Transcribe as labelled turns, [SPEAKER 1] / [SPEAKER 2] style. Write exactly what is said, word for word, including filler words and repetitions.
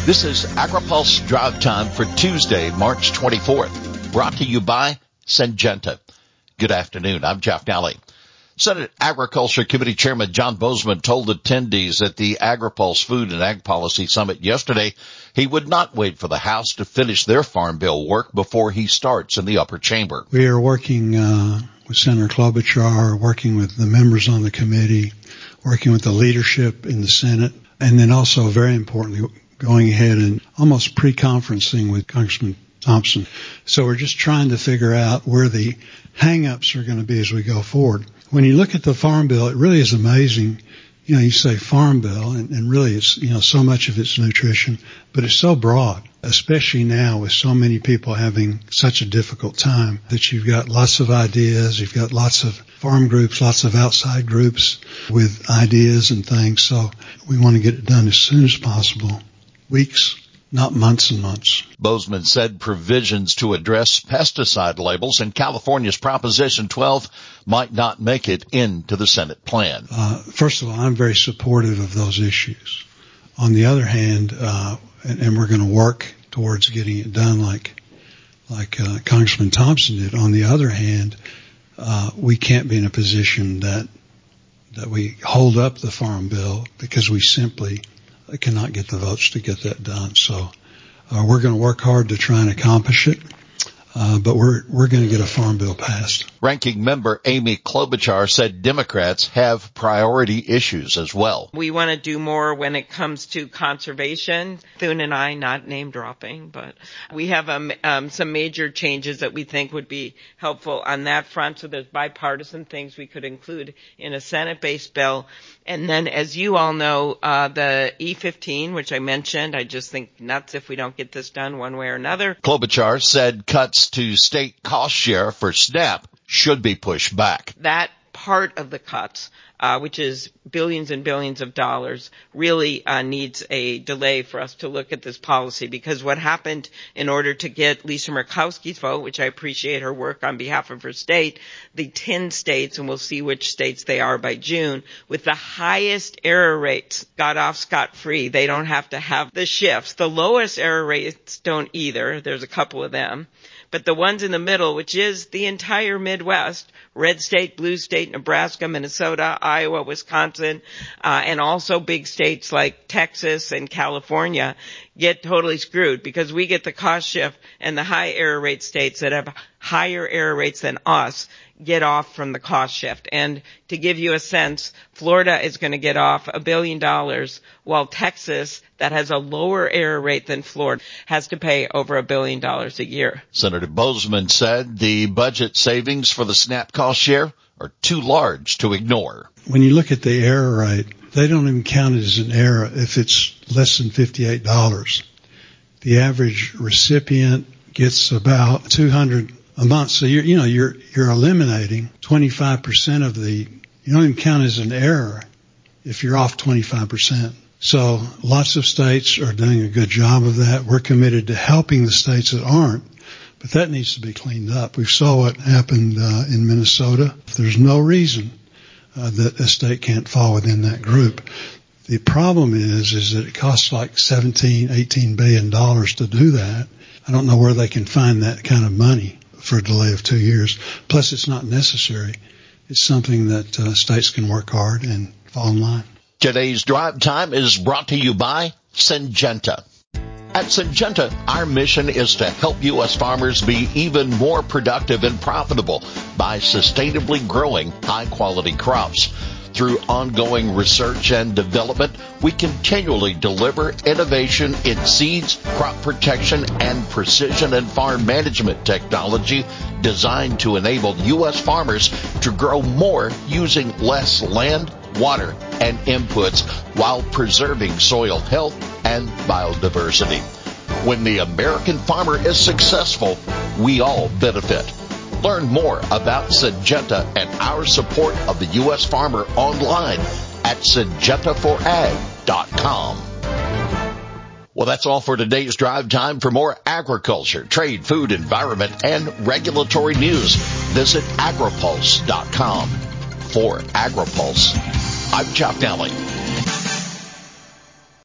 [SPEAKER 1] This is AgriPulse Drive Time for Tuesday, March twenty-fourth, brought to you by Syngenta. Good afternoon. I'm Jeff Daly. Senate Agriculture Committee Chairman John Boozman told attendees at the AgriPulse Food and Ag Policy Summit yesterday he would not wait for the House to finish their Farm Bill work before he starts in the upper chamber.
[SPEAKER 2] We are working uh, with Senator Klobuchar, working with the members on the committee, working with the leadership in the Senate, and then also, very importantly, going ahead and almost pre-conferencing with Congressman Thompson. So we're just trying to figure out where the hang-ups are going to be as we go forward. When you look at the Farm Bill, it really is amazing. You know, you say Farm Bill, and, and really it's, you know, so much of it's nutrition, but it's so broad, especially now with so many people having such a difficult time, that you've got lots of ideas, you've got lots of farm groups, lots of outside groups with ideas and things. So we want to get it done as soon as possible. Weeks, not months and months.
[SPEAKER 1] Boozman said provisions to address pesticide labels in California's Proposition twelve might not make it into the Senate plan.
[SPEAKER 2] Uh, first of all, I'm very supportive of those issues. On the other hand, uh, and, and we're going to work towards getting it done like, like, uh, Congressman Thompson did. On the other hand, uh, we can't be in a position that, that we hold up the Farm Bill because we simply cannot get the votes to get that done. So uh, we're going to work hard to try and accomplish it, uh, but we're we're going to get a Farm Bill passed.
[SPEAKER 1] Ranking Member Amy Klobuchar said Democrats have priority issues as well.
[SPEAKER 3] We want to do more when it comes to conservation. Thune and I, not name dropping, but we have um, um, some major changes that we think would be helpful on that front. So there's bipartisan things we could include in a Senate-based bill. And then, as you all know, uh, the E fifteen, which I mentioned, I just think nuts if we don't get this done one way or another.
[SPEAKER 1] Klobuchar said cuts to state cost share for SNAP should be pushed back.
[SPEAKER 3] That part of the cuts, uh, which is billions and billions of dollars, really uh, needs a delay for us to look at this policy, because what happened in order to get Lisa Murkowski's vote, which I appreciate her work on behalf of her state, the ten states, and we'll see which states they are by June, with the highest error rates got off scot-free. They don't have to have the shifts. The lowest error rates don't either. There's a couple of them. But the ones in the middle, which is the entire Midwest, red state, blue state, Nebraska, Minnesota, Iowa, Wisconsin, uh, and also big states like Texas and California, get totally screwed because we get the cost shift, and the high error rate states that have higher error rates than us get off from the cost shift. And to give you a sense, Florida is going to get off a billion dollars, while Texas, that has a lower error rate than Florida, has to pay over a billion dollars a year.
[SPEAKER 1] Senator Boozman said the budget savings for the SNAP cost share are too large to ignore.
[SPEAKER 2] When you look at the error rate, they don't even count it as an error if it's less than fifty-eight dollars. The average recipient gets about two hundred dollars a month. So you're, you know, you're, you're eliminating twenty-five percent of the, you don't even count as an error if you're off twenty-five percent. So lots of states are doing a good job of that. We're committed to helping the states that aren't, but that needs to be cleaned up. We saw what happened uh, in Minnesota. There's no reason uh, that a state can't fall within that group. The problem is, is that it costs like seventeen, eighteen billion dollars to do that. I don't know where they can find that kind of money for a delay of two years. Plus, it's not necessary. It's something that uh, states can work hard and fall in line.
[SPEAKER 1] Today's Drive Time is brought to you by Syngenta. At Syngenta, our mission is to help U S farmers be even more productive and profitable by sustainably growing high-quality crops. Through ongoing research and development, we continually deliver innovation in seeds, crop protection, and precision and farm management technology designed to enable U S farmers to grow more using less land, water, and inputs while preserving soil health and biodiversity. When the American farmer is successful, we all benefit. Learn more about Syngenta and our support of the U S farmer online at syngenta for ag dot com. Well, that's all for today's Drive Time. For more agriculture, trade, food, environment, and regulatory news, visit agripulse dot com. For AgriPulse, I'm Jeff Daly.